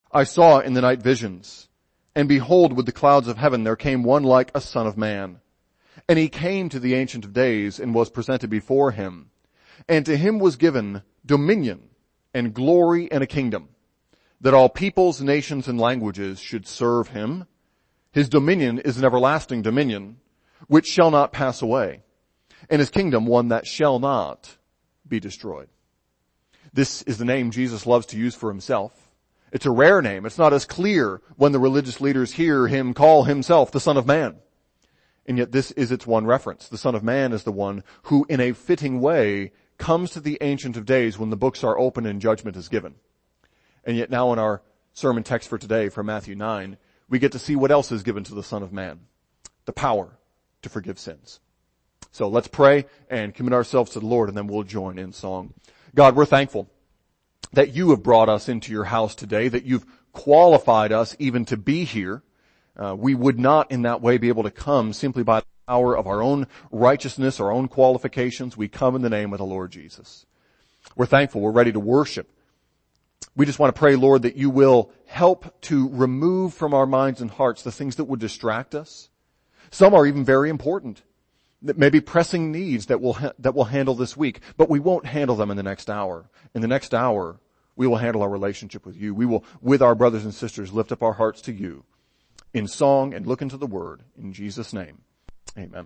I saw in the night visions, and behold, with the clouds of heaven there came one like a son of man. And he came to the Ancient of Days and was presented before him. And to him was given dominion and glory and a kingdom, that all peoples, nations, and languages should serve him. His dominion is an everlasting dominion, which shall not pass away, and his kingdom one that shall not be destroyed. This is the name Jesus loves to use for himself. It's a rare name. It's not as clear when the religious leaders hear him call himself the Son of Man. And yet this is its one reference. The Son of Man is the one who in a fitting way comes to the Ancient of Days when the books are open and judgment is given. And yet now in our sermon text for today from Matthew 9, we get to see what else is given to the Son of Man. The power to forgive sins. So let's pray and commit ourselves to the Lord, and then we'll join in song. God, we're thankful that you have brought us into your house today, that you've qualified us even to be here. We would not in that way be able to come simply by the power of our own righteousness, our own qualifications. We come in the name of the Lord Jesus. We're thankful. We're ready to worship. We just want to pray, Lord, that you will help to remove from our minds and hearts the things that would distract us. Some are even very important. That may be pressing needs that we'll handle this week, but we won't handle them in the next hour. In the next hour, we will handle our relationship with you. We will, with our brothers and sisters, lift up our hearts to you in song and look into the word. In Jesus' name, amen.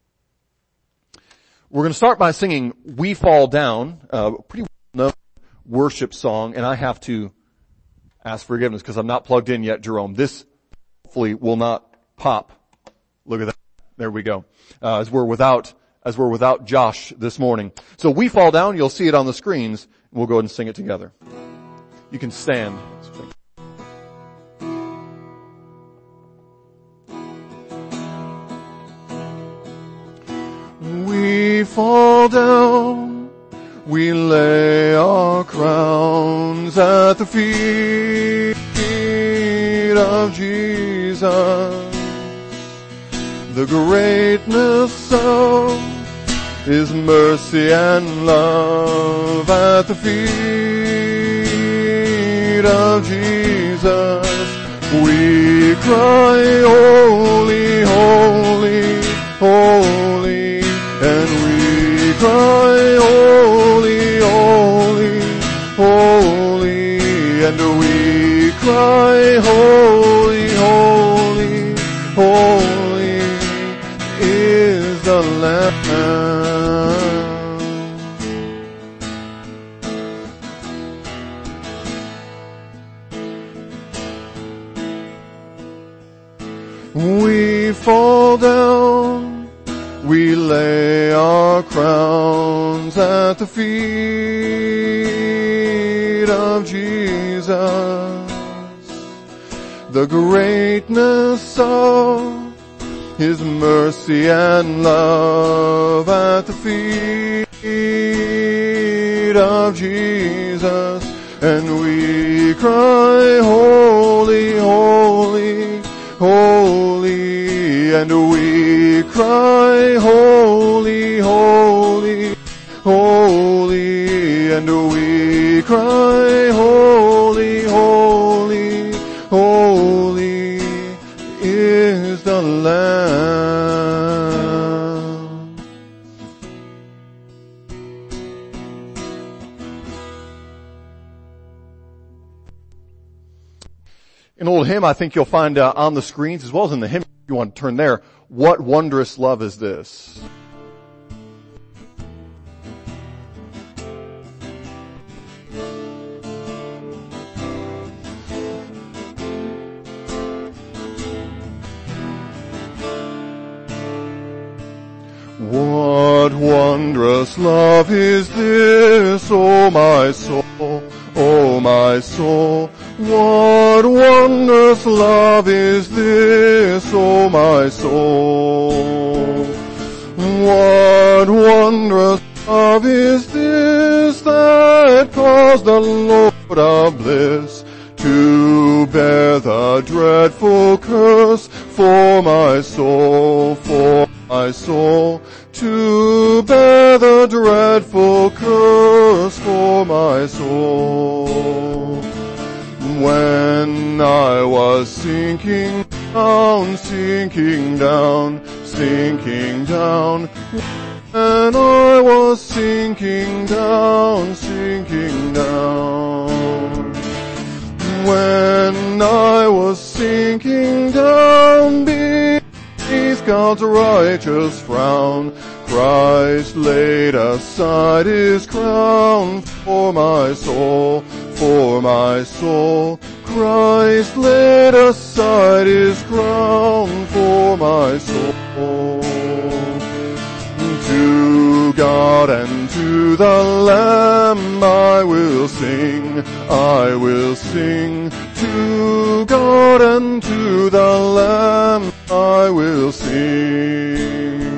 We're going to start by singing We Fall Down, a pretty well-known worship song, and I have to ask forgiveness because I'm not plugged in yet, Jerome. This hopefully will not pop. Look at that. There we go. As we're without Josh this morning. So We Fall Down, you'll see it on the screens. We'll go ahead and sing it together. You can stand. We fall down, we lay our crowns at the feet of Jesus. The greatness of his mercy and love at the feet of Jesus. We cry, holy, holy, holy, and we cry, holy, holy, holy, and we cry, holy, holy, holy is the Lamb. We fall down, we lay our crowns at the feet of Jesus. The greatness of his mercy and love at the feet of Jesus. And we cry, holy, holy, holy, and we cry, holy, holy, holy, and we cry, holy, holy, holy is the Lamb. An old hymn I think you'll find on the screens as well as in the hymn, if you want to turn there. What wondrous love is this? What wondrous love is this, O my soul, O my soul? What wondrous love is this, O my soul? What wondrous love is this that caused the Lord of bliss to bear the dreadful curse for my soul, for my soul, to bear the dreadful curse for my soul. When I was sinking down, sinking down, sinking down. When I was sinking down, sinking down. When I was sinking down beneath God's righteous frown, Christ laid aside his crown for my soul, for my soul. Christ laid aside his crown for my soul. To God and to the Lamb I will sing, I will sing. To God and to the Lamb I will sing.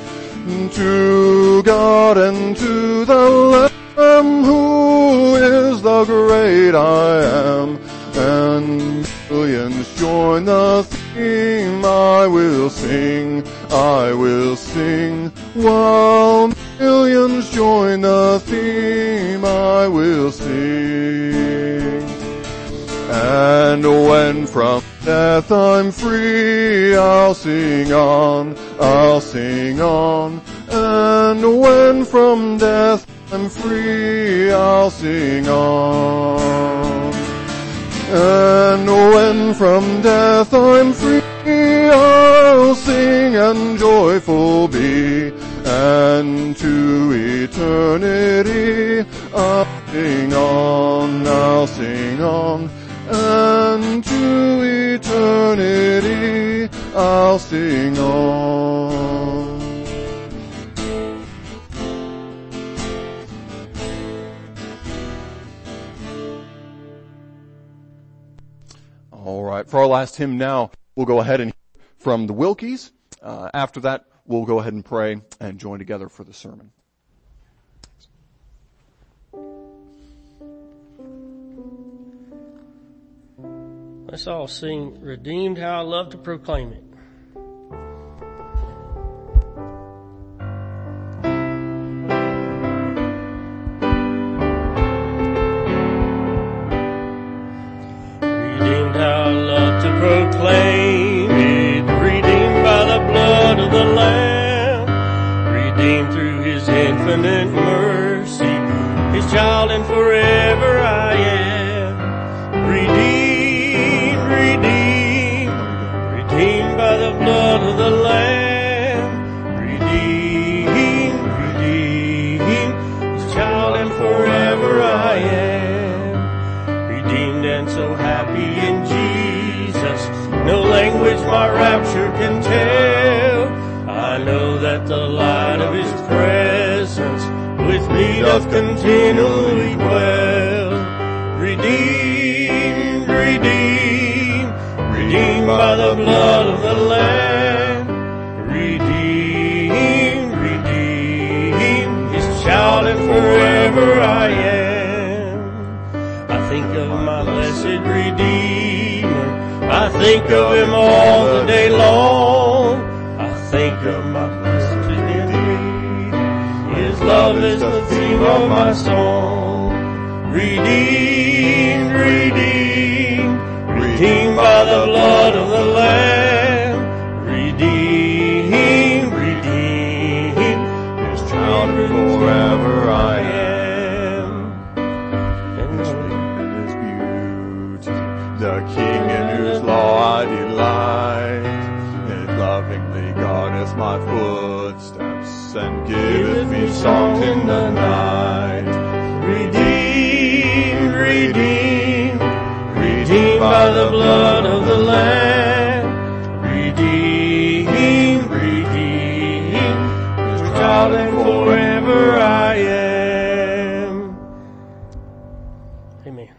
To God and to the Lamb who is the great I am, and millions join the theme. I will sing, I will sing, while millions join the theme. I will sing. And when from death I'm free, I'll sing on, I'll sing on. And when from death I'm free, I'll sing on. And when from death I'm free, I'll sing and joyful be. And to eternity I'll sing on, I'll sing on. And to eternity I'll sing on. All right, for our last hymn now, we'll go ahead and hear from the Wilkies. After that, we'll go ahead and pray and join together for the sermon. Let's all sing, Redeemed, How I Love to Proclaim It. Redeemed, how I love to proclaim it, redeemed by the blood of the Lamb, redeemed through his infinite mercy, his child and forever I am. Redeemed, redeemed by the blood of the Lamb, redeemed, his child and forever I am. Redeemed and so happy in Jesus, no language my rapture can tell. I know that the light of his presence with me doth continually dwell. Redeemed, redeemed by the blood of the Lamb, redeemed, his child and forever I am. I think of my blessed Redeemer, I think of him all the day long. I think of my blessed Redeemer, his love is the theme of my song. Redeemed, redeemed by the blood of the Lamb, redeemed, his child and forever I am. And his beauty, the King in whose law I delight, it lovingly guardeth my footsteps and giveth me songs in the night. Redeemed by the blood of the Lamb, redeemed, his child and forever I am. Amen.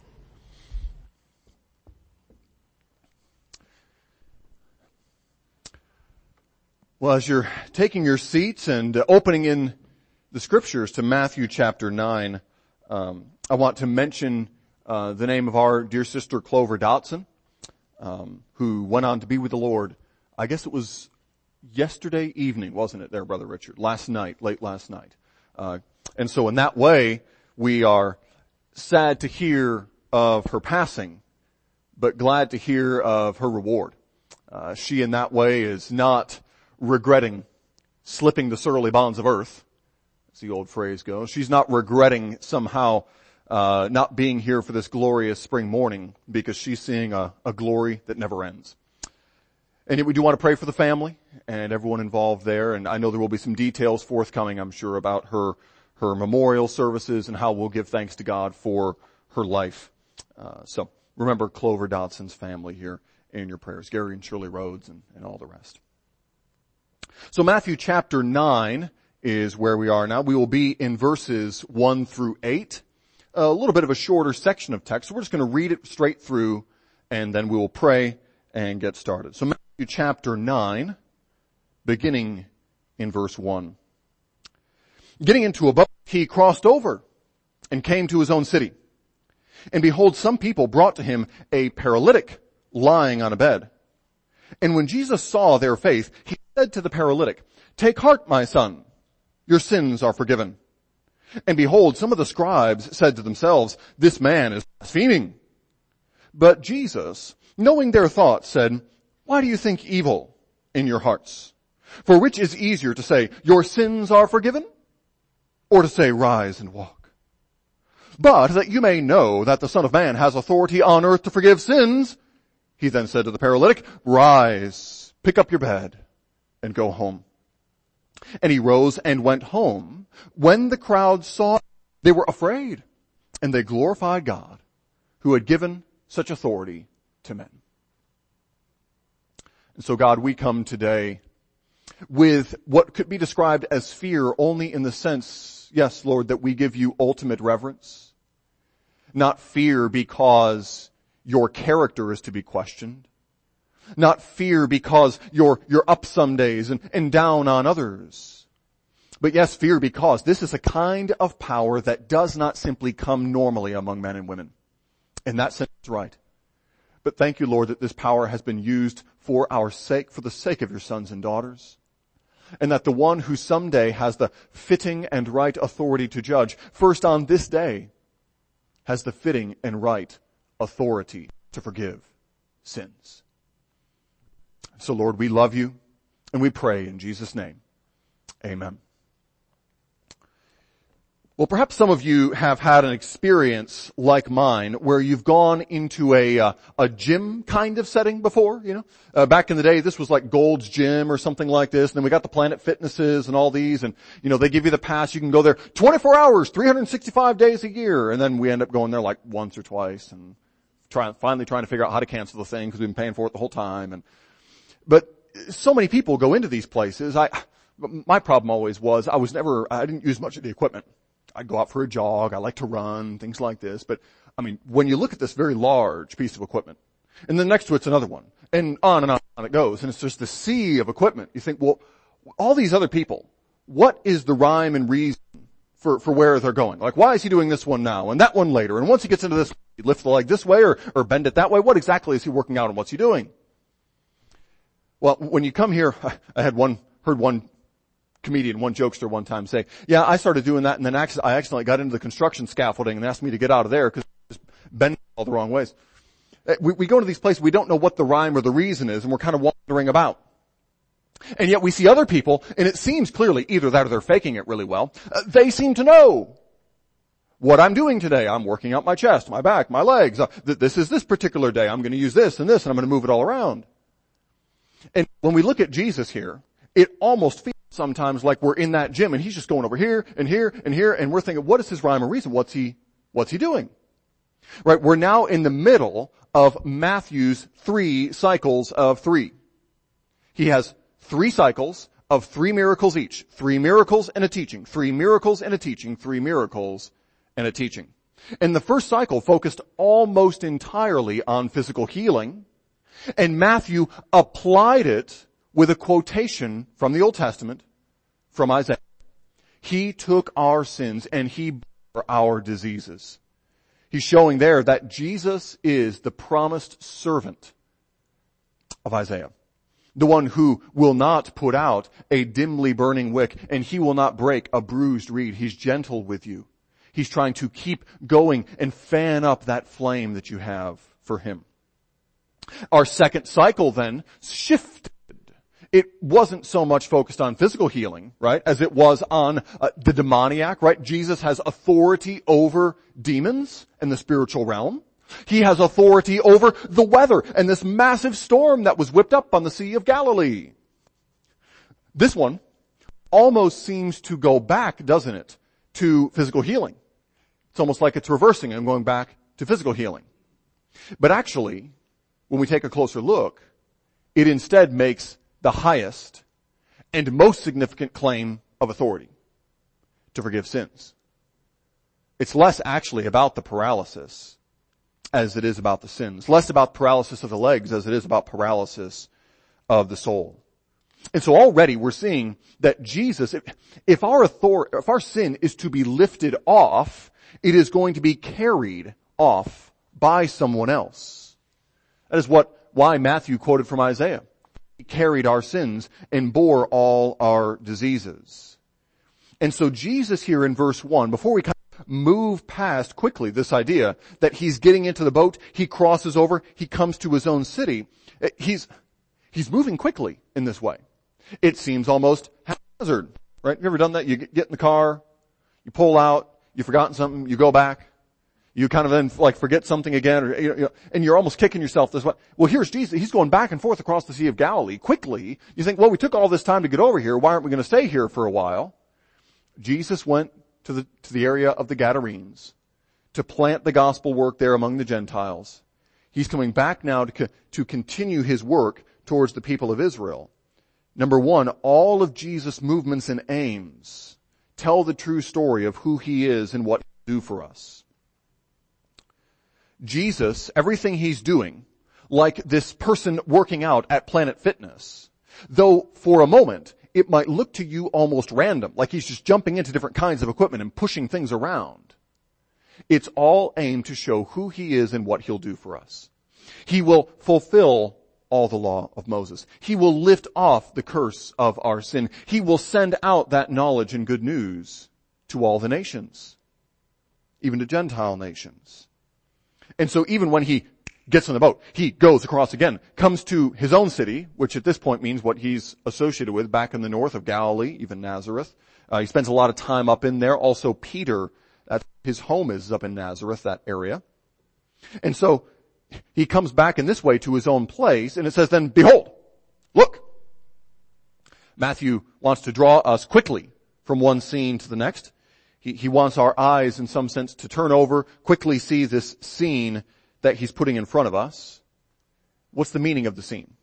Well, as you're taking your seats and opening in the scriptures to Matthew chapter 9, I want to mention the name of our dear sister Clover Dotson, who went on to be with the Lord. I guess it was yesterday evening, wasn't it there, Brother Richard? Last night, late last night. And so in that way, we are sad to hear of her passing. but glad to hear of her reward. She in that way is not regretting slipping the surly bonds of earth, as the old phrase goes. She's not regretting somehow not being here for this glorious spring morning, because she's seeing a glory that never ends. And yet we do want to pray for the family and everyone involved there, and I know there will be some details forthcoming, I'm sure, about her memorial services and how we'll give thanks to God for her life. So remember Clover Dodson's family here in your prayers, Gary and Shirley Rhodes and all the rest. So Matthew chapter 9 is where we are now. We will be in verses 1 through 8. A little bit of a shorter section of text. So we're just going to read it straight through, and then we will pray and get started. So Matthew chapter 9, beginning in verse 1. Getting into a boat, he crossed over and came to his own city. And behold, some people brought to him a paralytic lying on a bed. And when Jesus saw their faith, he said to the paralytic, "Take heart, my son, your sins are forgiven." And behold, some of the scribes said to themselves, "This man is blaspheming." But Jesus, knowing their thoughts, said, "Why do you think evil in your hearts? For which is easier to say, 'Your sins are forgiven,' or to say, 'Rise and walk'? But that you may know that the Son of Man has authority on earth to forgive sins," he then said to the paralytic, "Rise, pick up your bed, and go home." And he rose and went home. When the crowd saw it, they were afraid, and they glorified God, who had given such authority to men. And so God, we come today with what could be described as fear only in the sense, yes, Lord, that we give you ultimate reverence. Not fear because your character is to be questioned. Not fear because you're up some days and down on others. But yes, fear because this is a kind of power that does not simply come normally among men and women. In that sense, it's right. But thank you, Lord, that this power has been used for our sake, for the sake of your sons and daughters. And that the one who someday has the fitting and right authority to judge, first on this day, has the fitting and right authority to forgive sins. So Lord, we love you and we pray in Jesus' name. Amen. Well, perhaps some of you have had an experience like mine where you've gone into a gym kind of setting before, back in the day, this was like Gold's Gym or something like this. And then we got the Planet Fitnesses and all these, and, they give you the pass. You can go there 24 hours, 365 days a year. And then we end up going there like once or twice and finally trying to figure out how to cancel the thing because we've been paying for it the whole time. But so many people go into these places. My problem always was I didn't use much of the equipment. I'd go out for a jog. I like to run, things like this. But, when you look at this very large piece of equipment, and then next to it's another one, and on it goes, and it's just the sea of equipment, you think, well, all these other people, what is the rhyme and reason for where they're going? Like, why is he doing this one now, and that one later? And once he gets into this, he lifts the leg this way, or bend it that way. What exactly is he working out, and what's he doing? Well, when you come here, I heard one comedian, one jokester one time say, "Yeah, I started doing that and then I accidentally got into the construction scaffolding and asked me to get out of there because it's bending all the wrong ways." We go to these places, we don't know what the rhyme or the reason is, and we're kind of wandering about. And yet we see other people, and it seems clearly either that or they're faking it really well. They seem to know what I'm doing today. I'm working out my chest, my back, my legs. This is this particular day. I'm going to use this and this, and I'm going to move it all around. And when we look at Jesus here, it almost feels sometimes like we're in that gym and he's just going over here and here and here, and we're thinking, what is his rhyme or reason? What's he doing? Right? We're now in the middle of Matthew's 3 cycles of 3. He has 3 cycles of 3 miracles each. 3 miracles and a teaching. 3 miracles and a teaching. 3 miracles and a teaching. And the first cycle focused almost entirely on physical healing, and Matthew applied it with a quotation from the Old Testament, from Isaiah. He took our sins and he bore our diseases. He's showing there that Jesus is the promised servant of Isaiah. The one who will not put out a dimly burning wick, and he will not break a bruised reed. He's gentle with you. He's trying to keep going and fan up that flame that you have for him. Our second cycle then shifted. It wasn't so much focused on physical healing, right, as it was on the demoniac, right? Jesus has authority over demons in the spiritual realm. He has authority over the weather and this massive storm that was whipped up on the Sea of Galilee. This one almost seems to go back, doesn't it, to physical healing. It's almost like it's reversing and going back to physical healing. But actually, when we take a closer look, it instead makes the highest and most significant claim of authority to forgive sins. It's less actually about the paralysis as it is about the sins. Less about paralysis of the legs as it is about paralysis of the soul. And so already we're seeing that Jesus, if our sin is to be lifted off, it is going to be carried off by someone else. That is why Matthew quoted from Isaiah. He carried our sins and bore all our diseases. And so Jesus here in verse 1, before we kind of move past quickly this idea that he's getting into the boat, he crosses over, he comes to his own city, he's moving quickly in this way. It seems almost haphazard, right? Have you ever done that? You get in the car, you pull out, you've forgotten something, you go back, you kind of then like forget something again, or, and you're almost kicking yourself this way. Well, here's Jesus. He's going back and forth across the Sea of Galilee quickly. You think, well, we took all this time to get over here. Why aren't we going to stay here for a while? Jesus went to the area of the Gadarenes to plant the gospel work there among the Gentiles. He's coming back now to continue his work towards the people of Israel. Number one, all of Jesus' movements and aims tell the true story of who he is and what he'll do for us. Jesus, everything he's doing, like this person working out at Planet Fitness, though for a moment it might look to you almost random, like he's just jumping into different kinds of equipment and pushing things around. It's all aimed to show who he is and what he'll do for us. He will fulfill all the law of Moses. He will lift off the curse of our sin. He will send out that knowledge and good news to all the nations, even to Gentile nations. And so even when he gets on the boat, he goes across again, comes to his own city, which at this point means what he's associated with back in the north of Galilee, even Nazareth. He spends a lot of time up in there. Also Peter, his home is up in Nazareth, that area. And so he comes back in this way to his own place, and it says then, behold, look. Matthew wants to draw us quickly from one scene to the next. He wants our eyes, in some sense, to turn over, quickly see this scene that he's putting in front of us. What's the meaning of the scene?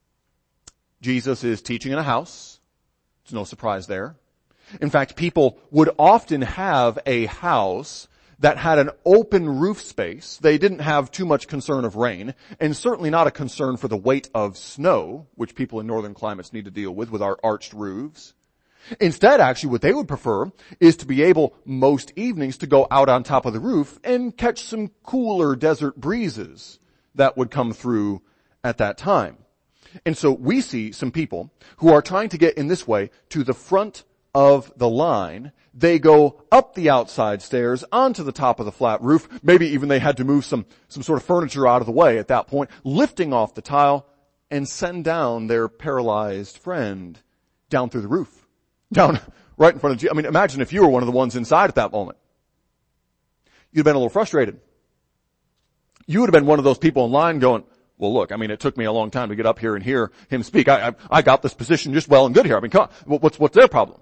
Jesus is teaching in a house. There's no surprise there. In fact, people would often have a house that had an open roof space. They didn't have too much concern of rain, and certainly not a concern for the weight of snow, which people in northern climates need to deal with our arched roofs. Instead, actually, what they would prefer is to be able, most evenings, to go out on top of the roof and catch some cooler desert breezes that would come through at that time. And so we see some people who are trying to get in this way to the front of the line. They go up the outside stairs onto the top of the flat roof. Maybe even they had to move some sort of furniture out of the way at that point, lifting off the tile and send down their paralyzed friend down through the roof. Down right in front of you. I mean, imagine if you were one of the ones inside at that moment. You'd have been a little frustrated. You would have been one of those people in line going, well, look, I mean, it took me a long time to get up here and hear him speak. I got this position just well and good here. I mean, come on, what's their problem?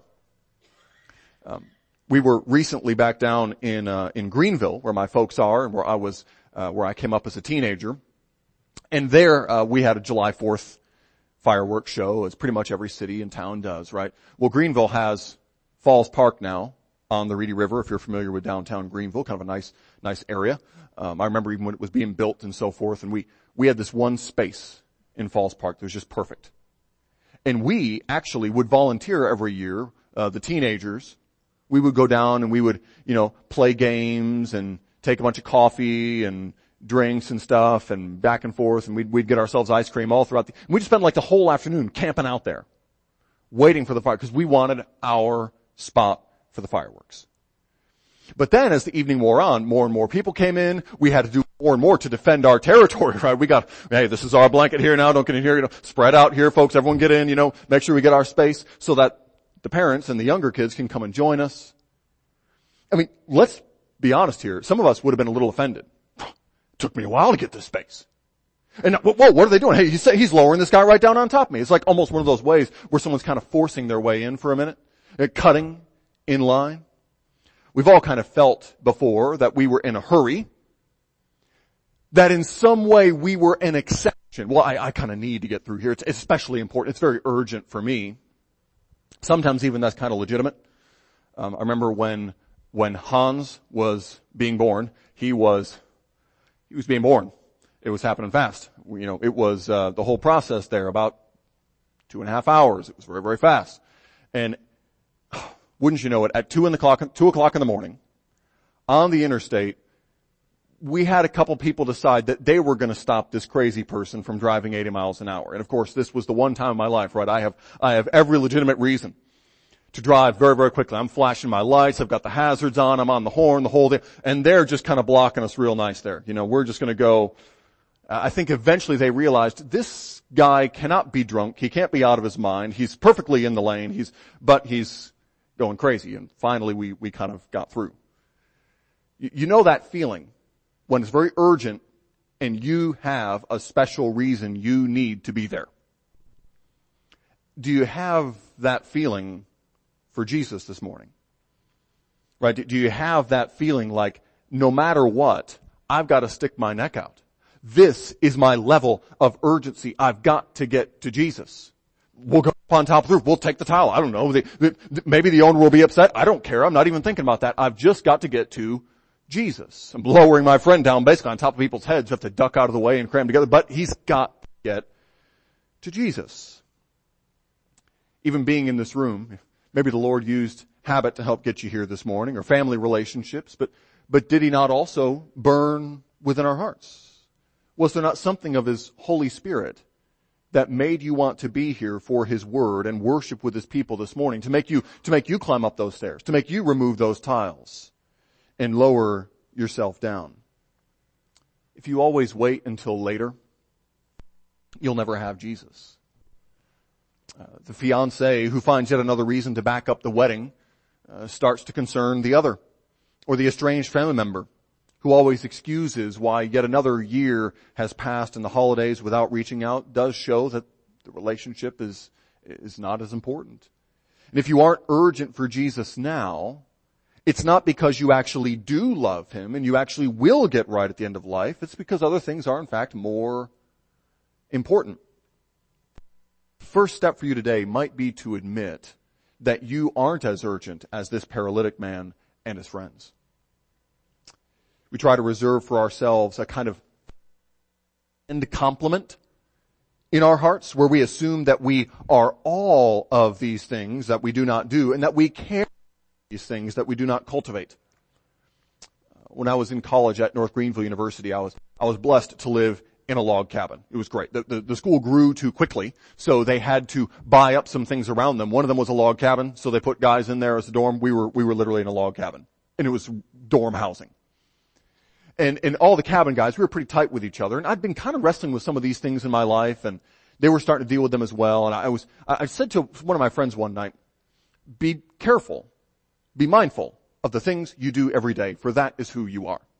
We were recently back down in Greenville, where my folks are, and where I came up as a teenager. And there, we had a July 4th fireworks show, as pretty much every city and town does, right? Well, Greenville has Falls Park now on the Reedy River, if you're familiar with downtown Greenville, kind of a nice area. I remember even when it was being built and so forth, and we had this one space in Falls Park that was just perfect. And we actually would volunteer every year, the teenagers. We would go down and we would, play games and take a bunch of coffee and drinks and stuff and back and forth, and we'd get ourselves ice cream all throughout we'd spend like the whole afternoon camping out there, waiting for the fire, because we wanted our spot for the fireworks. But then as the evening wore on, more and more people came in. We had to do more and more to defend our territory, right? We got, hey, this is our blanket here now. Don't get in here. Spread out here, folks. Everyone get in, make sure we get our space so that the parents and the younger kids can come and join us. I mean, let's be honest here. Some of us would have been a little offended. Took me a while to get this space. And whoa, what are they doing? Hey, he's lowering this guy right down on top of me. It's like almost one of those ways where someone's kind of forcing their way in for a minute, cutting in line. We've all kind of felt before that we were in a hurry, that in some way we were an exception. Well, I kind of need to get through here. It's especially important. It's very urgent for me. Sometimes even that's kind of legitimate. I remember when Hans was being born, he was being born. It was happening fast. It was the whole process there, about 2.5 hours. It was very, very fast. And wouldn't you know it, at 2 o'clock in the morning, on the interstate, we had a couple people decide that they were going to stop this crazy person from driving 80 miles an hour. And of course, this was the one time in my life, right? I have every legitimate reason to drive very, very quickly. I'm flashing my lights. I've got the hazards on. I'm on the horn, the whole thing. And they're just kind of blocking us real nice there. We're just going to go. I think eventually they realized this guy cannot be drunk. He can't be out of his mind. He's perfectly in the lane. But he's going crazy. And finally we kind of got through. You know that feeling when it's very urgent and you have a special reason you need to be there. Do you have that feeling for Jesus this morning? Right? Do you have that feeling like no matter what, I've got to stick my neck out? This is my level of urgency. I've got to get to Jesus. We'll go up on top of the roof. We'll take the tile. I don't know. Maybe the owner will be upset. I don't care. I'm not even thinking about that. I've just got to get to Jesus. I'm lowering my friend down basically on top of people's heads. You have to duck out of the way and cram together. But he's got to get to Jesus. Even being in this room, maybe the Lord used habit to help get you here this morning, or family relationships, but did he not also burn within our hearts? Was there not something of his Holy Spirit that made you want to be here for his word and worship with his people this morning, to make you climb up those stairs, to make you remove those tiles and lower yourself down? If you always wait until later, you'll never have Jesus. The fiancé who finds yet another reason to back up the wedding starts to concern the other, or the estranged family member who always excuses why yet another year has passed in the holidays without reaching out, does show that the relationship is not as important. And if you aren't urgent for Jesus now, it's not because you actually do love him and you actually will get right at the end of life. It's because other things are in fact more important. First step for you today might be to admit that you aren't as urgent as this paralytic man and his friends. We try to reserve for ourselves a kind of end compliment in our hearts where we assume that we are all of these things that we do not do and that we care these things that we do not cultivate. When I was in college at North Greenville University, I was blessed to live in a log cabin. It was great. The school grew too quickly, so they had to buy up some things around them. One of them was a log cabin, so they put guys in there as a dorm. We were literally in a log cabin, and it was dorm housing. And all the cabin guys, we were pretty tight with each other. And I'd been kind of wrestling with some of these things in my life, and they were starting to deal with them as well. And I said to one of my friends one night, be careful, be mindful of the things you do every day, for that is who you are.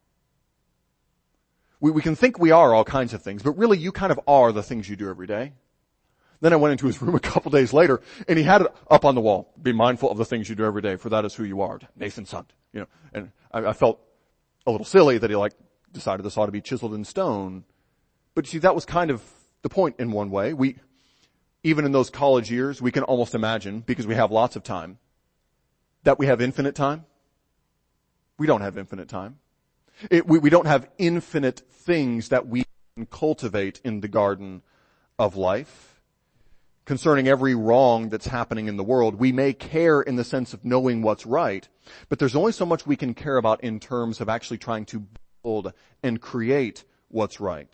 We can think we are all kinds of things, but really you kind of are the things you do every day. Then I went into his room a couple days later, and he had it up on the wall. Be mindful of the things you do every day, for that is who you are. Nathan Sund, and I felt a little silly that he decided this ought to be chiseled in stone. But you see, that was kind of the point in one way. Even in those college years, we can almost imagine, because we have lots of time, that we have infinite time. We don't have infinite time. We don't have infinite things that we can cultivate in the garden of life. Concerning every wrong that's happening in the world, we may care in the sense of knowing what's right, but there's only so much we can care about in terms of actually trying to build and create what's right.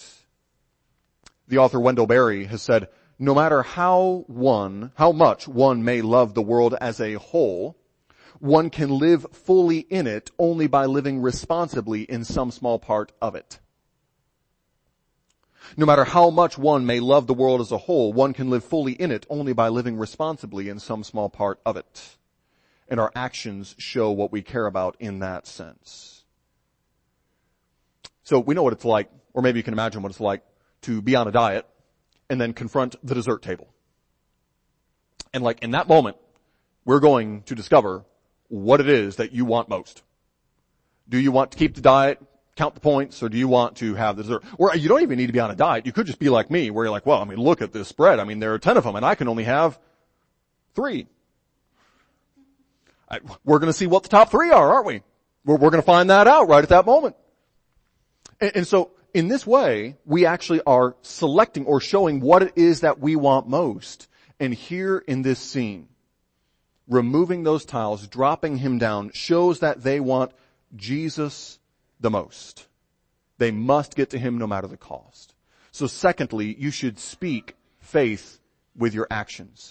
The author Wendell Berry has said, no matter how much one may love the world as a whole, one can live fully in it only by living responsibly in some small part of it. No matter how much one may love the world as a whole, one can live fully in it only by living responsibly in some small part of it. And our actions show what we care about in that sense. So we know what it's like, or maybe you can imagine what it's like, to be on a diet and then confront the dessert table. And like in that moment, we're going to discover what it is that you want most. Do you want to keep the diet, count the points, or do you want to have the dessert? Or you don't even need to be on a diet. You could just be like me, where you're like, well, I mean, look at this spread. I mean, there are 10 of them, and I can only have 3. We're going to see what the top 3 are, aren't we? We're going to find that out right at that moment. And so, in this way, we actually are selecting or showing what it is that we want most. And here in this scene, removing those tiles, dropping him down, shows that they want Jesus the most. They must get to him no matter the cost. So secondly, you should speak faith with your actions.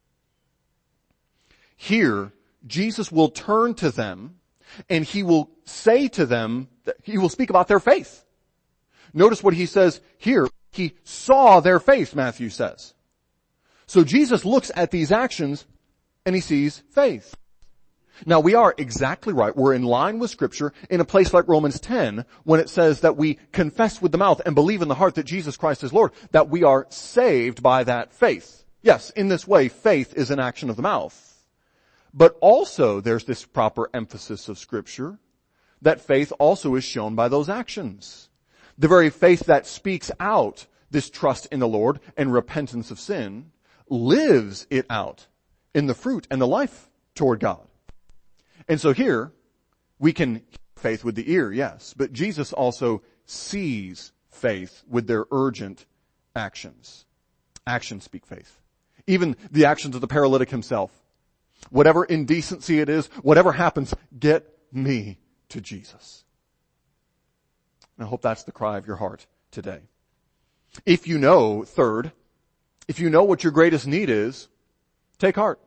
Here, Jesus will turn to them and he will say to them, that he will speak about their faith. Notice what he says here. He saw their faith, Matthew says. So Jesus looks at these actions and he sees faith. Now we are exactly right. We're in line with Scripture in a place like Romans 10 when it says that we confess with the mouth and believe in the heart that Jesus Christ is Lord, that we are saved by that faith. Yes, in this way, faith is an action of the mouth. But also there's this proper emphasis of Scripture that faith also is shown by those actions. The very faith that speaks out this trust in the Lord and repentance of sin lives it out in the fruit and the life toward God. And so here, we can hear faith with the ear, yes, but Jesus also sees faith with their urgent actions. Actions speak faith. Even the actions of the paralytic himself. Whatever indecency it is, whatever happens, get me to Jesus. And I hope that's the cry of your heart today. If you know, third, if you know what your greatest need is, take heart.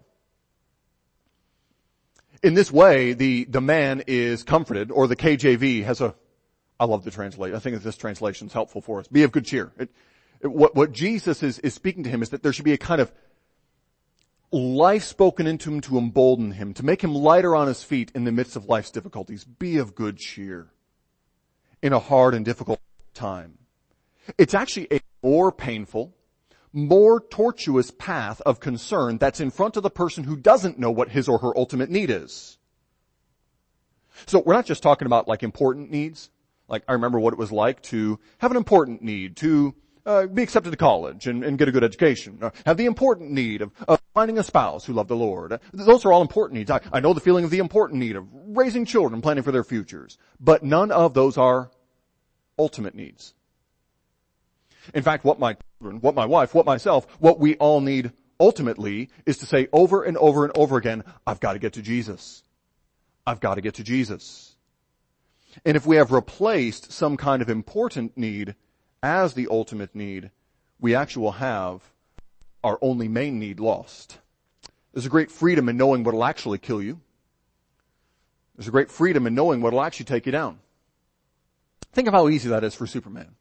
In this way, the man is comforted, or the KJV has I love the translation. I think that this translation is helpful for us. Be of good cheer. What Jesus is speaking to him is that there should be a kind of life spoken into him to embolden him, to make him lighter on his feet in the midst of life's difficulties. Be of good cheer in a hard and difficult time. It's actually a more painful, more tortuous path of concern that's in front of the person who doesn't know what his or her ultimate need is. So we're not just talking about like important needs. Like I remember what it was like to have an important need to be accepted to college and get a good education. Have the important need of finding a spouse who loved the Lord. Those are all important needs. I know the feeling of the important need of raising children, planning for their futures. But none of those are ultimate needs. In fact, what my children, what my wife, what myself, what we all need ultimately is to say over and over and over again, I've got to get to Jesus. I've got to get to Jesus. And if we have replaced some kind of important need as the ultimate need, we actually will have our only main need lost. There's a great freedom in knowing what will actually kill you. There's a great freedom in knowing what will actually take you down. Think of how easy that is for Superman.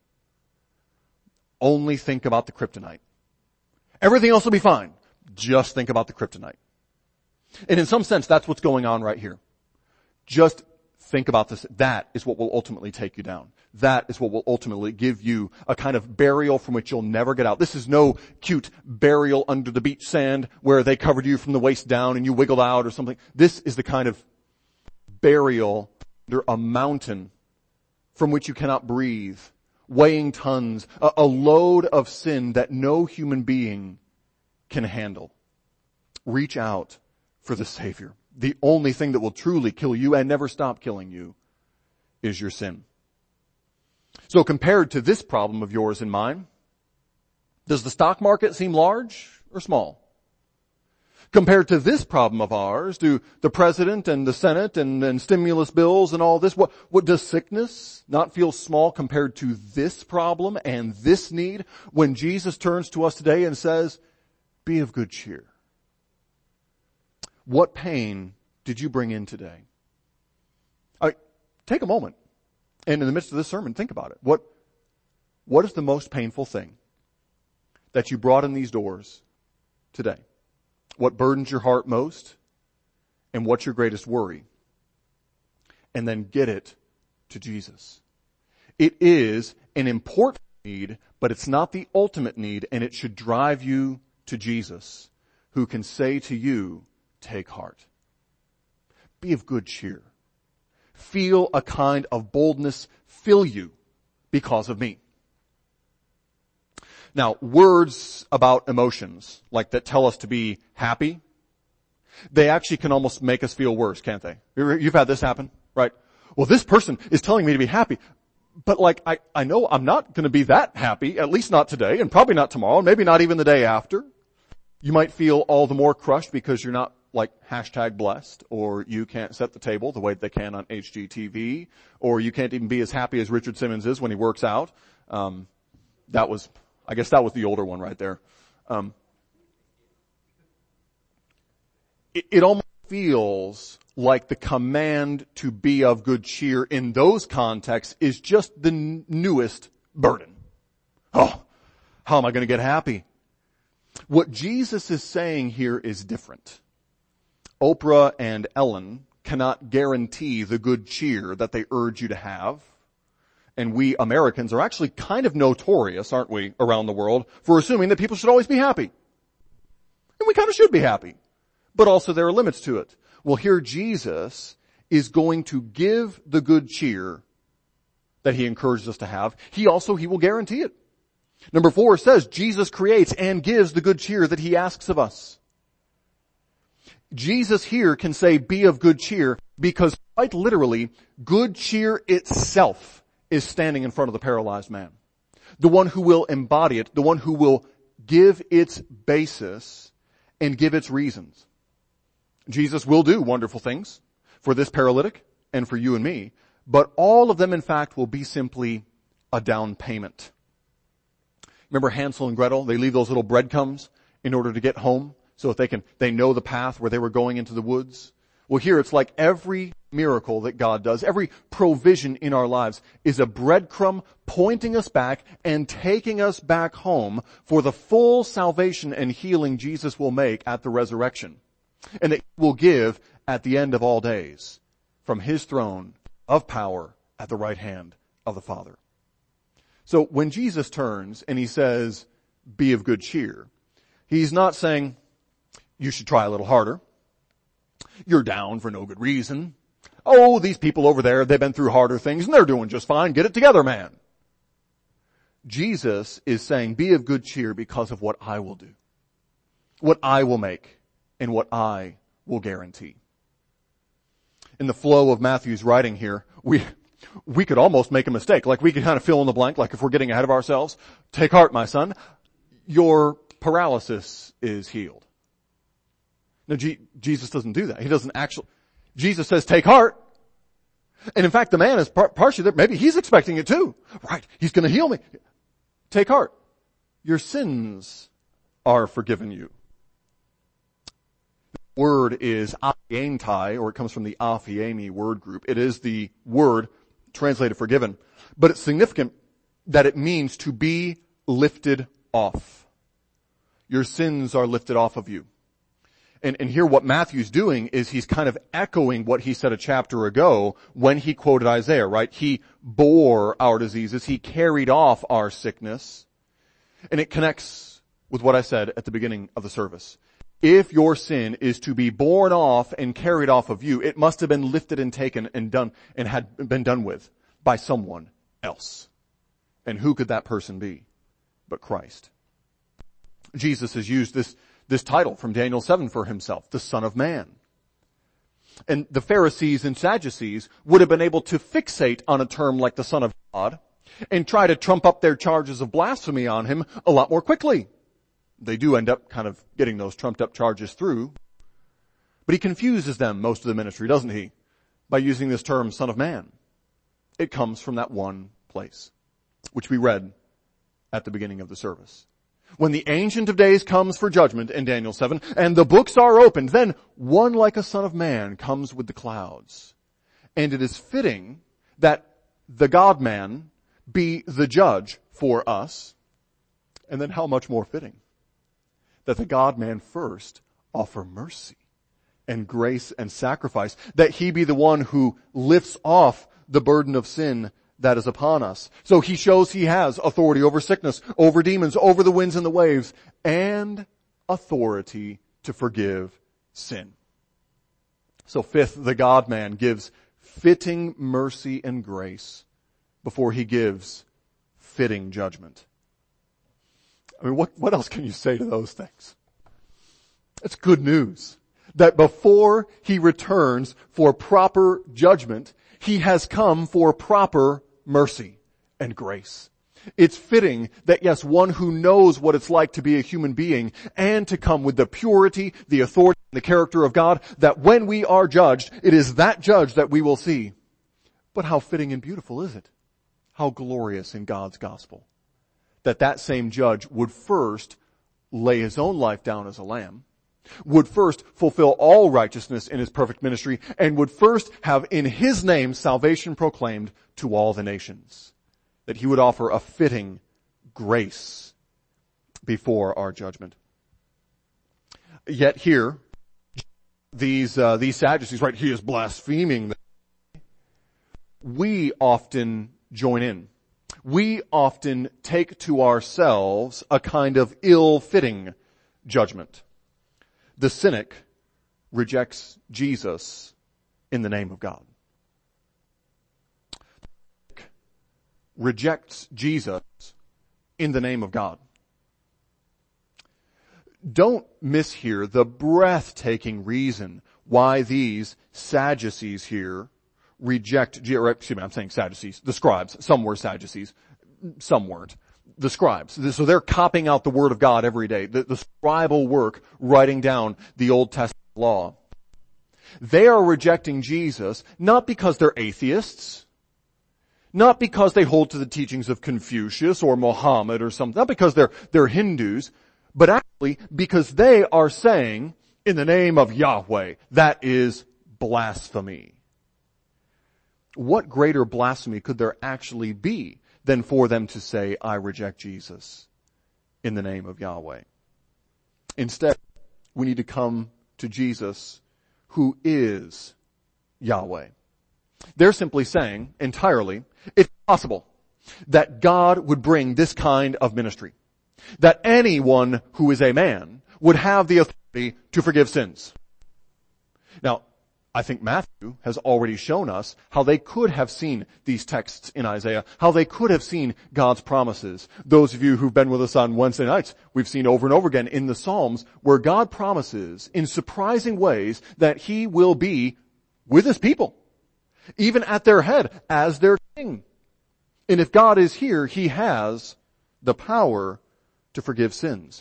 Only think about the kryptonite. Everything else will be fine. Just think about the kryptonite. And in some sense, that's what's going on right here. Just think about this. That is what will ultimately take you down. That is what will ultimately give you a kind of burial from which you'll never get out. This is no cute burial under the beach sand where they covered you from the waist down and you wiggled out or something. This is the kind of burial under a mountain from which you cannot breathe, weighing tons, a load of sin that no human being can handle. Reach out for the Savior. The only thing that will truly kill you and never stop killing you is your sin. So compared to this problem of yours and mine, does the stock market seem large or small? Compared to this problem of ours, do the president and the Senate and stimulus bills and all this, what does sickness not feel small compared to this problem and this need when Jesus turns to us today and says, be of good cheer? What pain did you bring in today? Take a moment and in the midst of this sermon, think about it. What is the most painful thing that you brought in these doors today? What burdens your heart most? And what's your greatest worry? And then get it to Jesus. It is an important need, but it's not the ultimate need, and it should drive you to Jesus, who can say to you, take heart. Be of good cheer. Feel a kind of boldness fill you because of me. Now, words about emotions, like that tell us to be happy, they actually can almost make us feel worse, can't they? You've had this happen, right? Well, this person is telling me to be happy, but like, I know I'm not going to be that happy, at least not today, and probably not tomorrow, and maybe not even the day after. You might feel all the more crushed because you're not like #blessed, or you can't set the table the way they can on HGTV, or you can't even be as happy as Richard Simmons is when he works out. I guess that was the older one right there. It almost feels like the command to be of good cheer in those contexts is just the newest burden. Oh, how am I going to get happy? What Jesus is saying here is different. Oprah and Ellen cannot guarantee the good cheer that they urge you to have. And we Americans are actually kind of notorious, aren't we, around the world, for assuming that people should always be happy. And we kind of should be happy. But also there are limits to it. Well, here Jesus is going to give the good cheer that he encourages us to have. He will guarantee it. Number 4 says Jesus creates and gives the good cheer that he asks of us. Jesus here can say, be of good cheer, because quite literally, good cheer itself is standing in front of the paralyzed man. The one who will embody it, the one who will give its basis and give its reasons. Jesus will do wonderful things for this paralytic and for you and me, but all of them in fact will be simply a down payment. Remember Hansel and Gretel? They leave those little breadcrumbs in order to get home so that they know the path where they were going into the woods. Well, here it's like every miracle that God does, every provision in our lives is a breadcrumb pointing us back and taking us back home for the full salvation and healing Jesus will make at the resurrection, and that he will give at the end of all days from his throne of power at the right hand of the Father. So when Jesus turns and he says, be of good cheer, he's not saying, you should try a little harder. You're down for no good reason. Oh, these people over there, they've been through harder things and they're doing just fine. Get it together, man. Jesus is saying, be of good cheer because of what I will do, what I will make, and what I will guarantee. In the flow of Matthew's writing here, we could almost make a mistake. Like we could kind of fill in the blank, like if we're getting ahead of ourselves. Take heart, my son. Your paralysis is healed. No, Jesus doesn't do that. He doesn't actually. Jesus says, take heart. And in fact, the man is partially there. Maybe he's expecting it too. Right. He's going to heal me. Take heart. Your sins are forgiven you. The word is aphientai, or it comes from the aphiemi word group. It is the word translated forgiven. But it's significant that it means to be lifted off. Your sins are lifted off of you. And here what Matthew's doing is he's kind of echoing what he said a chapter ago when he quoted Isaiah, right? He bore our diseases. He carried off our sickness. And it connects with what I said at the beginning of the service. If your sin is to be borne off and carried off of you, it must have been lifted and taken and done and had been done with by someone else. And who could that person be but Christ? Jesus has used this title from Daniel 7 for himself, the Son of Man. And the Pharisees and Sadducees would have been able to fixate on a term like the Son of God and try to trump up their charges of blasphemy on him a lot more quickly. They do end up kind of getting those trumped up charges through. But he confuses them most of the ministry, doesn't he? By using this term, Son of Man. It comes from that one place, which we read at the beginning of the service. When the Ancient of Days comes for judgment in Daniel 7, and the books are opened, then one like a son of man comes with the clouds. And it is fitting that the God-man be the judge for us. And then how much more fitting that the God-man first offer mercy and grace and sacrifice, that he be the one who lifts off the burden of sin that is upon us. So he shows he has authority over sickness, over demons, over the winds and the waves, and authority to forgive sin. So fifth, the God-man gives fitting mercy and grace before he gives fitting judgment. I mean, what else can you say to those things? It's good news that before he returns for proper judgment, he has come for proper mercy and grace. It's fitting that, yes, one who knows what it's like to be a human being and to come with the purity, the authority, and the character of God, that when we are judged, it is that judge that we will see. But how fitting and beautiful is it? How glorious in God's gospel that that same judge would first lay his own life down as a lamb, would first fulfill all righteousness in his perfect ministry, and would first have in his name salvation proclaimed to all the nations. That he would offer a fitting grace before our judgment. Yet here, these Sadducees, right, he is blaspheming. We often join in. We often take to ourselves a kind of ill-fitting judgment. The cynic rejects Jesus in the name of God. The cynic rejects Jesus in the name of God. Don't mishear the breathtaking reason why these Sadducees here reject, I'm saying Sadducees, the scribes. Some were Sadducees, some weren't. The scribes. So they're copying out the Word of God every day. The scribal work, writing down the Old Testament law. They are rejecting Jesus not because they're atheists, not because they hold to the teachings of Confucius or Muhammad or something, not because they're Hindus, but actually because they are saying, in the name of Yahweh, that is blasphemy. What greater blasphemy could there actually be than for them to say, I reject Jesus in the name of Yahweh? Instead, we need to come to Jesus, who is Yahweh. They're simply saying entirely, it's possible that God would bring this kind of ministry. That anyone who is a man would have the authority to forgive sins. Now, I think Matthew has already shown us how they could have seen these texts in Isaiah, how they could have seen God's promises. Those of you who've been with us on Wednesday nights, we've seen over and over again in the Psalms where God promises in surprising ways that he will be with his people, even at their head as their king. And if God is here, he has the power to forgive sins.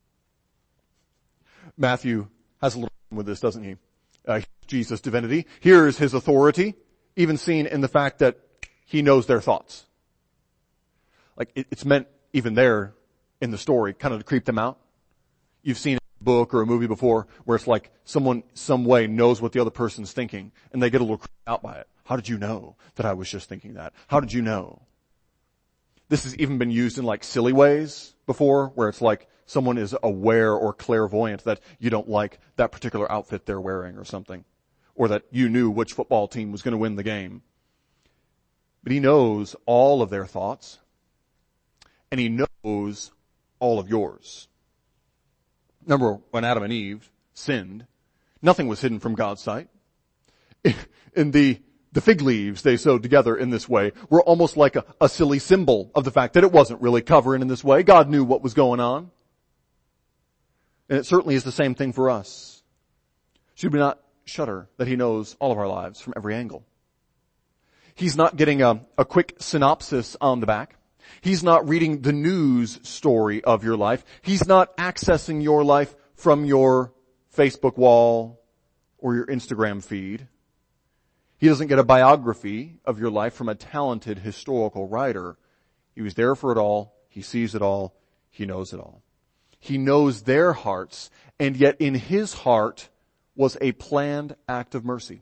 Matthew has a little problem with this, doesn't he? Jesus' divinity. Here is his authority, even seen in the fact that he knows their thoughts. Like it's meant even there in the story, kind of to creep them out. You've seen a book or a movie before where it's like someone, some way knows what the other person's thinking and they get a little creeped out by it. How did you know that I was just thinking that? How did you know? This has even been used in like silly ways before where it's like someone is aware or clairvoyant that you don't like that particular outfit they're wearing or something. Or that you knew which football team was going to win the game. But he knows all of their thoughts. And he knows all of yours. Remember when Adam and Eve sinned, nothing was hidden from God's sight. In the fig leaves they sewed together in this way were almost like a silly symbol of the fact that it wasn't really covering in this way. God knew what was going on. And it certainly is the same thing for us. Should we not shudder that he knows all of our lives from every angle? He's not getting a quick synopsis on the back. He's not reading the news story of your life. He's not accessing your life from your Facebook wall or your Instagram feed. He doesn't get a biography of your life from a talented historical writer. He was there for it all. He sees it all. He knows it all. He knows their hearts, and yet in his heart was a planned act of mercy.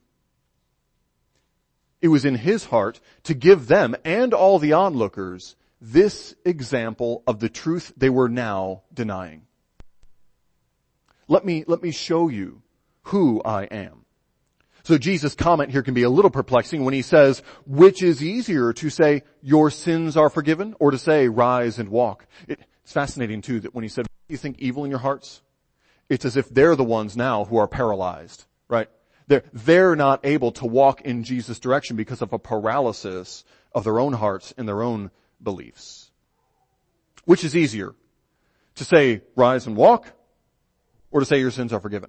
It was in his heart to give them and all the onlookers this example of the truth they were now denying. Let me show you who I am. So Jesus' comment here can be a little perplexing when he says, which is easier to say, your sins are forgiven, or to say, rise and walk? It's fascinating too that when he said, you think evil in your hearts? It's as if they're the ones now who are paralyzed, right? They're not able to walk in Jesus' direction because of a paralysis of their own hearts and their own beliefs. Which is easier? To say, rise and walk, or to say your sins are forgiven?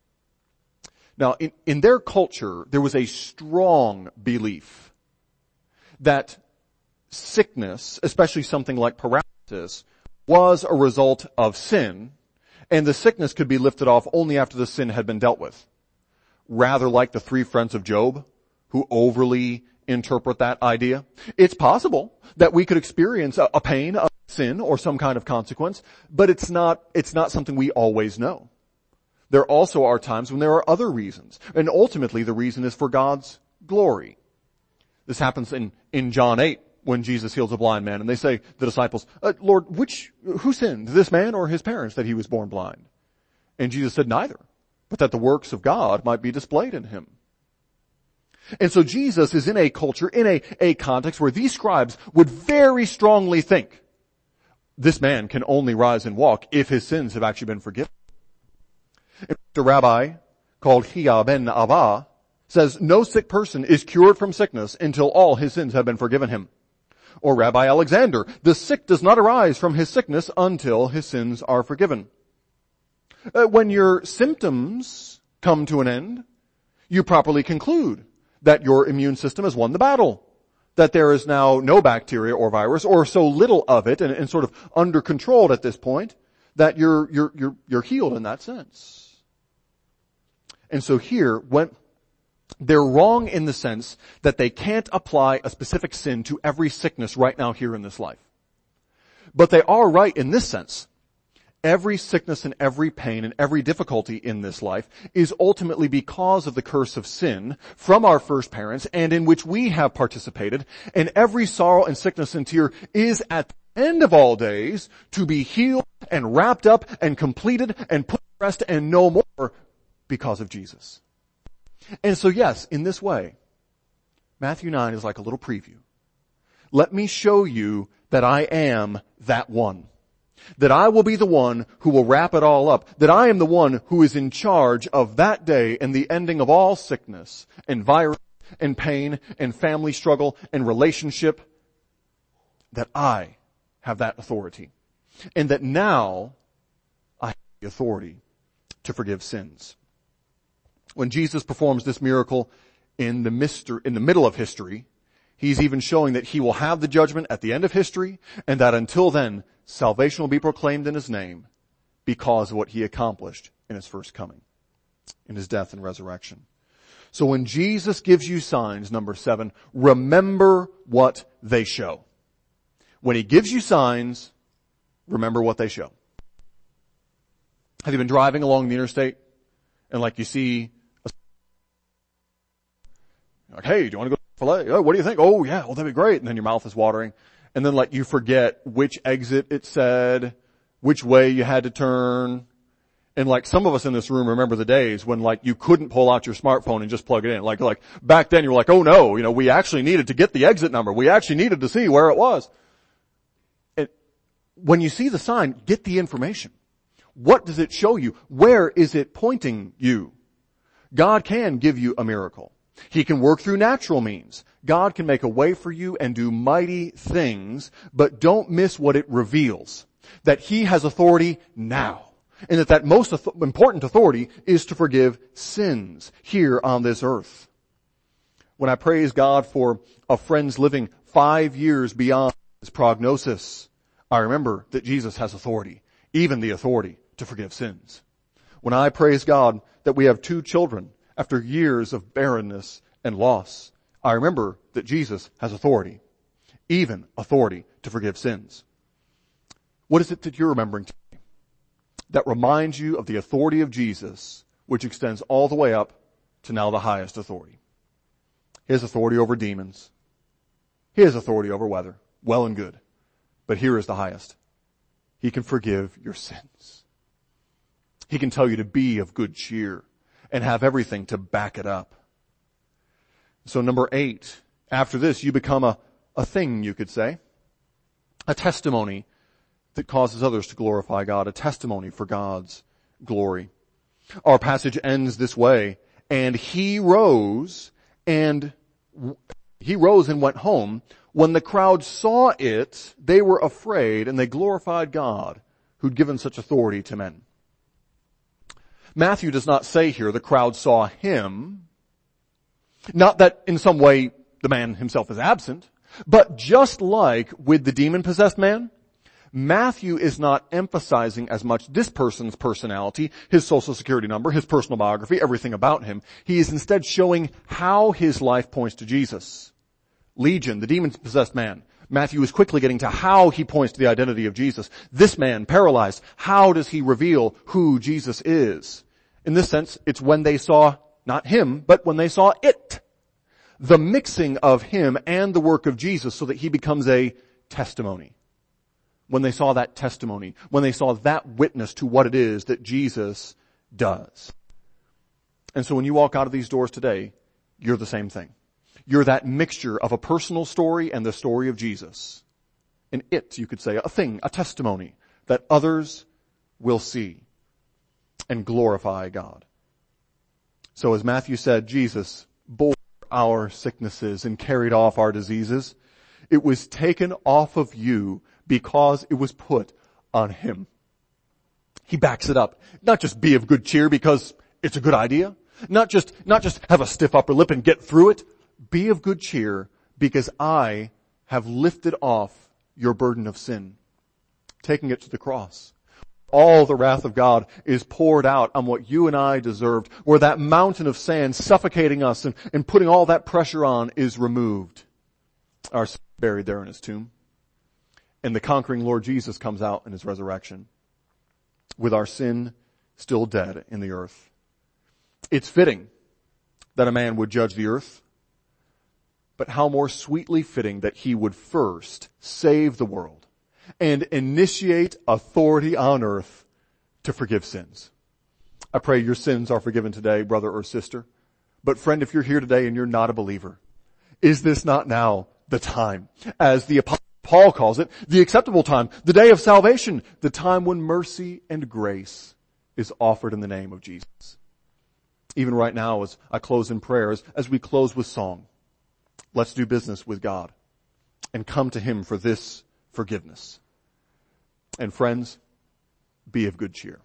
Now, in their culture, there was a strong belief that sickness, especially something like paralysis, was a result of sin, and the sickness could be lifted off only after the sin had been dealt with. Rather like the three friends of Job, who overly interpret that idea. It's possible that we could experience a pain, a sin, or some kind of consequence, but it's not something we always know. There also are times when there are other reasons, and ultimately the reason is for God's glory. This happens in John 8 when Jesus heals a blind man, and they say, the disciples, Lord, who sinned, this man or his parents, that he was born blind? And Jesus said, neither, but that the works of God might be displayed in him. And so Jesus is in a culture, in a context where these scribes would very strongly think, this man can only rise and walk if his sins have actually been forgiven. A rabbi called Hiya ben Ava says, no sick person is cured from sickness until all his sins have been forgiven him. Or Rabbi Alexander, the sick does not arise from his sickness until his sins are forgiven. When your symptoms come to an end, you properly conclude that your immune system has won the battle, that there is now no bacteria or virus, or so little of it, and sort of under controlled at this point, that you're healed in that sense. And so here, when they're wrong in the sense that they can't apply a specific sin to every sickness right now here in this life. But they are right in this sense. Every sickness and every pain and every difficulty in this life is ultimately because of the curse of sin from our first parents, and in which we have participated. And every sorrow and sickness and tear is at the end of all days to be healed and wrapped up and completed and put to rest and no more because of Jesus. And so yes, in this way, Matthew 9 is like a little preview. Let me show you that I am that one. That I will be the one who will wrap it all up. That I am the one who is in charge of that day and the ending of all sickness and virus and pain and family struggle and relationship. That I have that authority. And that now I have the authority to forgive sins. When Jesus performs this miracle in the middle of history, he's even showing that he will have the judgment at the end of history, and that until then, salvation will be proclaimed in his name because of what he accomplished in his first coming, in his death and resurrection. So when Jesus gives you signs, number 7, remember what they show. When he gives you signs, remember what they show. Have you been driving along the interstate and you see hey, do you want to go to Filet? Oh, what do you think? Oh yeah, well that'd be great. And then your mouth is watering. And then you forget which exit it said, which way you had to turn. And some of us in this room remember the days when you couldn't pull out your smartphone and just plug it in. Like back then you were oh no, we actually needed to get the exit number. We actually needed to see where it was. And when you see the sign, get the information. What does it show you? Where is it pointing you? God can give you a miracle. He can work through natural means. God can make a way for you and do mighty things, but don't miss what it reveals. That he has authority now. And that most important authority is to forgive sins here on this earth. When I praise God for a friend's living 5 years beyond his prognosis, I remember that Jesus has authority, even the authority to forgive sins. When I praise God that we have 2 children after years of barrenness and loss, I remember that Jesus has authority, even authority to forgive sins. What is it that you're remembering today? that reminds you of the authority of Jesus, which extends all the way up to now the highest authority. His authority over demons. His authority over weather. Well and good. But here is the highest. He can forgive your sins. He can tell you to be of good cheer and have everything to back it up. So number 8, after this you become a thing, you could say. A testimony that causes others to glorify God. A testimony for God's glory. Our passage ends this way. And he rose and went home. When the crowd saw it, they were afraid and they glorified God who'd given such authority to men. Matthew does not say here the crowd saw him. Not that in some way the man himself is absent, but just like with the demon-possessed man, Matthew is not emphasizing as much this person's personality, his social security number, his personal biography, everything about him. He is instead showing how his life points to Jesus. Legion, the demon-possessed man. Matthew is quickly getting to how he points to the identity of Jesus. This man, paralyzed, how does he reveal who Jesus is? In this sense, it's when they saw, not him, but when they saw it. The mixing of him and the work of Jesus so that he becomes a testimony. When they saw that testimony, when they saw that witness to what it is that Jesus does. And so when you walk out of these doors today, you're the same thing. You're that mixture of a personal story and the story of Jesus. And it, you could say, a thing, a testimony that others will see and glorify God. So as Matthew said, Jesus bore our sicknesses and carried off our diseases. It was taken off of you because it was put on him. He backs it up. Not just be of good cheer because it's a good idea. Not just have a stiff upper lip and get through it. Be of good cheer because I have lifted off your burden of sin, taking it to the cross. All the wrath of God is poured out on what you and I deserved, where that mountain of sand suffocating us and putting all that pressure on is removed. Our sin is buried there in his tomb. And the conquering Lord Jesus comes out in his resurrection with our sin still dead in the earth. It's fitting that a man would judge the earth, but how more sweetly fitting that he would first save the world and initiate authority on earth to forgive sins. I pray your sins are forgiven today, brother or sister. But friend, if you're here today and you're not a believer, is this not now the time, as the Apostle Paul calls it, the acceptable time, the day of salvation, the time when mercy and grace is offered in the name of Jesus? Even right now, as I close in prayers, as we close with song, let's do business with God and come to him for this forgiveness. And friends, be of good cheer.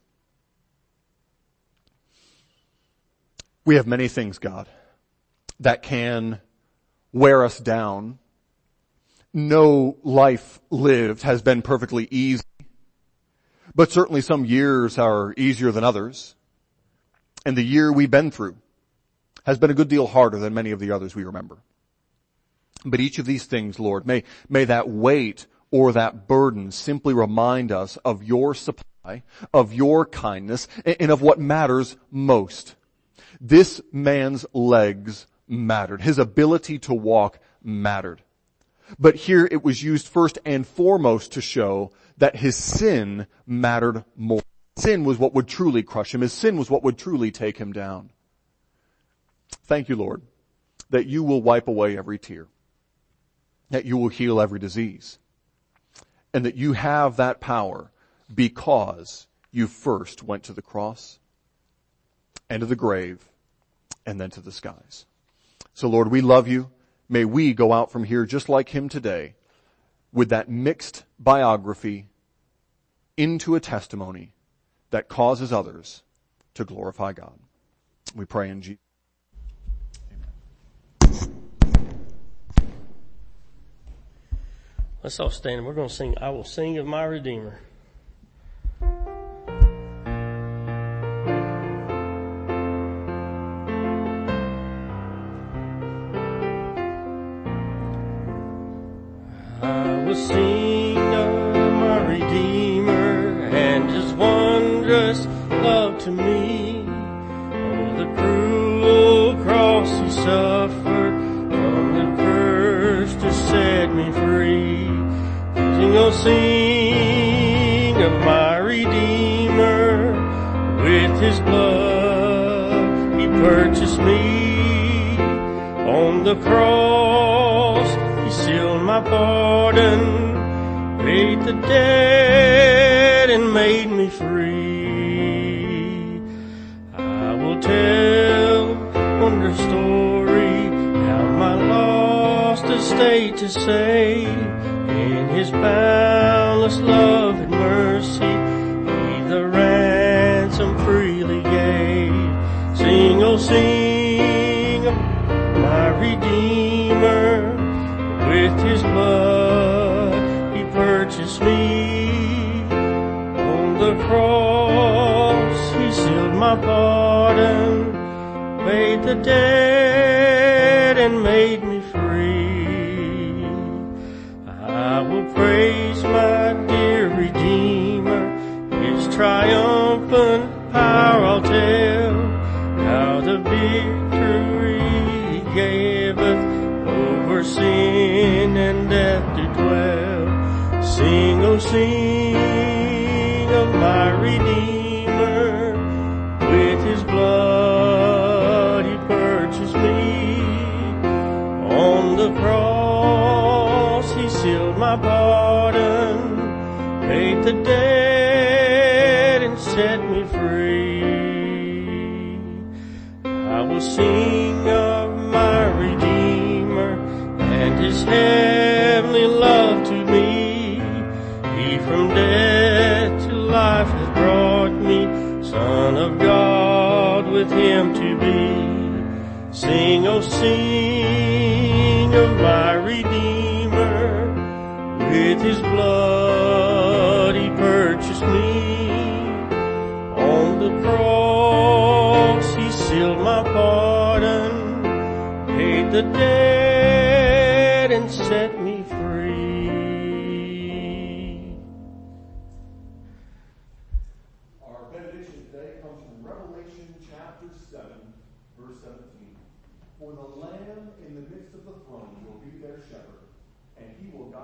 We have many things, God, that can wear us down. No life lived has been perfectly easy, but certainly some years are easier than others. And the year we've been through has been a good deal harder than many of the others we remember. But each of these things, Lord, may that weight or that burden simply remind us of your supply, of your kindness, and of what matters most. This man's legs mattered. His ability to walk mattered. But here it was used first and foremost to show that his sin mattered more. Sin was what would truly crush him. His sin was what would truly take him down. Thank you, Lord, that you will wipe away every tear, that you will heal every disease, and that you have that power because you first went to the cross and to the grave and then to the skies. So Lord, we love you. May we go out from here just like him today with that mixed biography into a testimony that causes others to glorify God. We pray in Jesus' name. Let's all stand. We're going to sing, I Will Sing of My Redeemer. I will sing of my Redeemer and just wonder generous love to me. Oh, the cruel cross he suffered from the curse to set me free. Sing of my Redeemer, with his blood he purchased me. On the cross he sealed my pardon, paid the debt and made me free. I will tell wonder story, how my lost estate to save. In his boundless love and mercy, he the ransom freely gave. Sing, oh sing of my Redeemer, with his blood he purchased me. On the cross he sealed my pardon, paid the debt and made me free. I will praise my dear Redeemer, his triumphant power I'll tell, how the victory he gaveth over sin and death to dwell. Sing, oh sing of my Redeemer, with his blood he purchased me. On the cross he sealed my pardon, paid the debt and set me free. I will sing of my Redeemer and his heavenly love to me. He from death to life has brought me, Son of God with him to be. Sing, oh sing of my Redeemer, with his blood he purchased me. On the cross he sealed my pardon, paid the debt and set me free. Our benediction today comes from Revelation chapter 7, verse 17. For the Lamb in the midst of the throne will be their shepherd, and he will guide